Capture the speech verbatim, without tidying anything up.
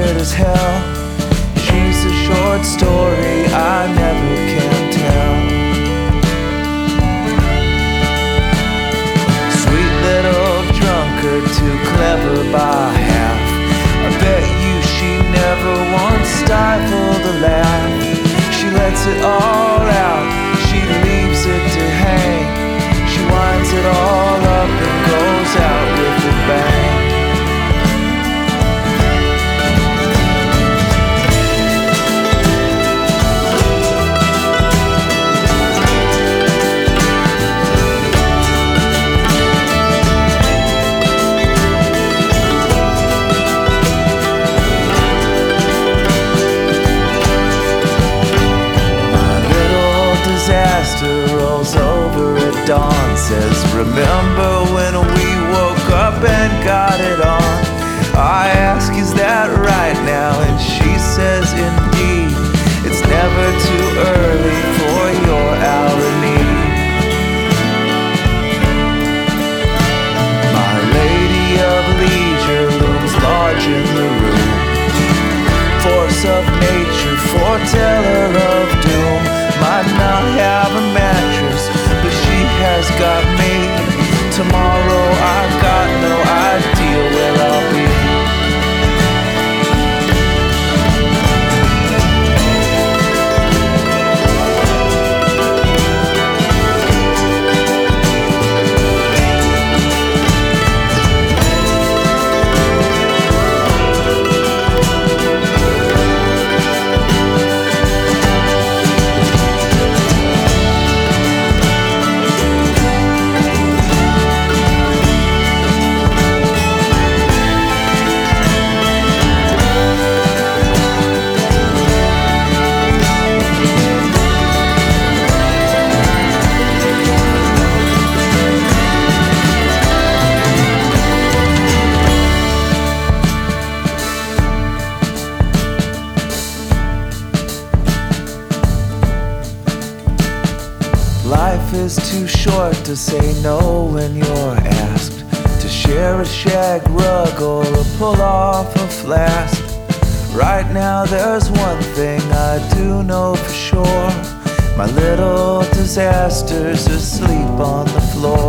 weird as hell. She's a short story I never can tell. Sweet little drunkard, too clever by half. I bet you she never once stifled a laugh. She lets it all out, she leaves it to hang. She winds it all up and goes out with a bang. Disaster rolls over at dawn, says, remember when we woke up and got it on? I ask, is that right now? And she says, indeed, it's never too early for your hour need. My lady of leisure looms large in the room, force of nature, foreteller of doom. Might not have a mattress, but she has got me. Tomorrow I've got no idea where I'll be. Life is too short to say no when you're asked to share a shag rug or a pull off a flask. Right now there's one thing I do know for sure. My little disaster's asleep on the floor.